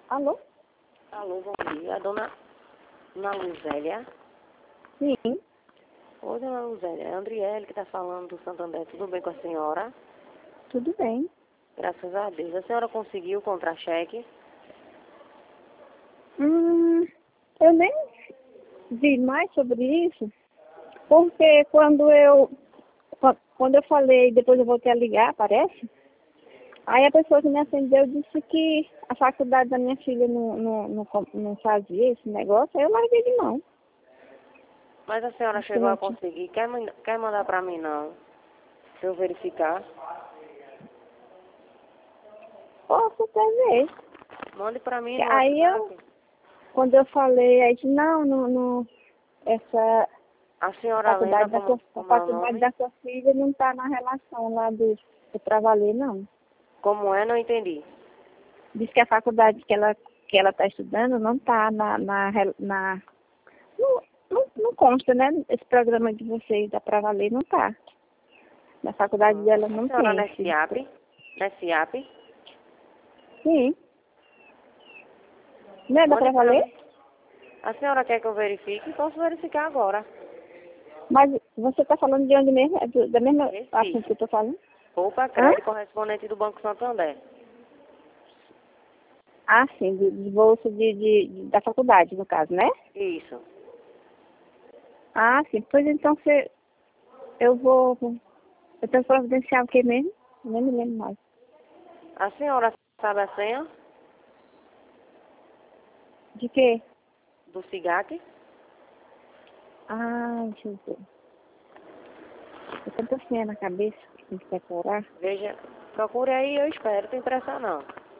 Alô? Alô, bom dia. A dona Luzélia? Sim, Oi, dona Luzélia. É a Andriele que está falando do Santander. Tudo bem com a senhora? tudo bem. Graças a Deus. A senhora conseguiu o contra-cheque? Eu nem vi mais sobre isso, porque quando eu falei, depois eu voltei a ligar, parece, aí a pessoa que me atendeu disse que a faculdade da minha filha não fazia esse negócio, aí eu larguei de mão. Mas a senhora Acho que chegou a não tinha. conseguir. Quer mandar para mim, não? Para eu verificar? Posso até ver. Mande para mim no Aí WhatsApp. quando eu falei, aí disse, não, essa A senhora lembra a como é o faculdade nome? da sua filha não está na relação lá do pra valer, não. Como é? Não entendi. Diz que a faculdade que ela está estudando não está não consta, né? Esse programa de vocês da pra valer não está. Na faculdade dela A não senhora tem não é esse. SIAP? Não é SIAP? Sim. Não é da pra Mande para valer? mim. A senhora quer que eu verifique? Posso verificar agora. Mas você está falando de onde mesmo? É da mesma assunto que eu Recife. estou falando? Roupa Hã? Crédito correspondente do Banco Santander. Ah, sim, de bolsa da faculdade, no caso, né? Isso. Ah, sim. Pois então eu tenho que providenciar o que mesmo? Nem me lembro mais. A senhora sabe a senha De quê? do SIGAC? Ah, deixa eu ver. Eu tô tanta senha na cabeça que tem que decorar. Veja, procure aí, eu espero, tem pressa não.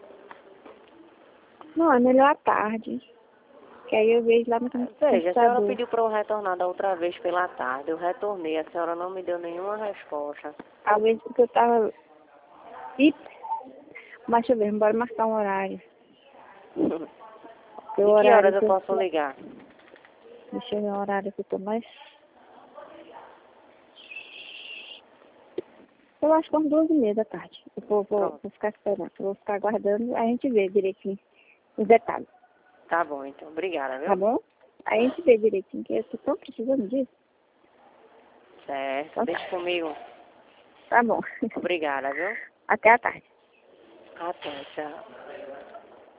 Não, é melhor à tarde. Que aí eu vejo lá no Veja, a senhora computador. pediu para eu retornar da outra vez pela tarde. Eu retornei, a senhora não me deu nenhuma resposta. Às vezes porque eu tava. Ih, mas deixa eu ver, bora marcar um horário. Porque o De que horas horário eu que eu posso tô. ligar? Deixa eu ver o horário que eu tô mais. Eu acho que umas 2h30 da tarde. Eu Pronto. vou ficar esperando. Eu vou ficar aguardando, aí a gente vê direitinho os detalhes. Tá bom, então. Obrigada, Tá viu? bom? Aí a gente vê direitinho, que eu tô tão precisando disso. Certo. Então, Deixa comigo. tá bom. Obrigada, viu? Até a tarde. Até, tchau.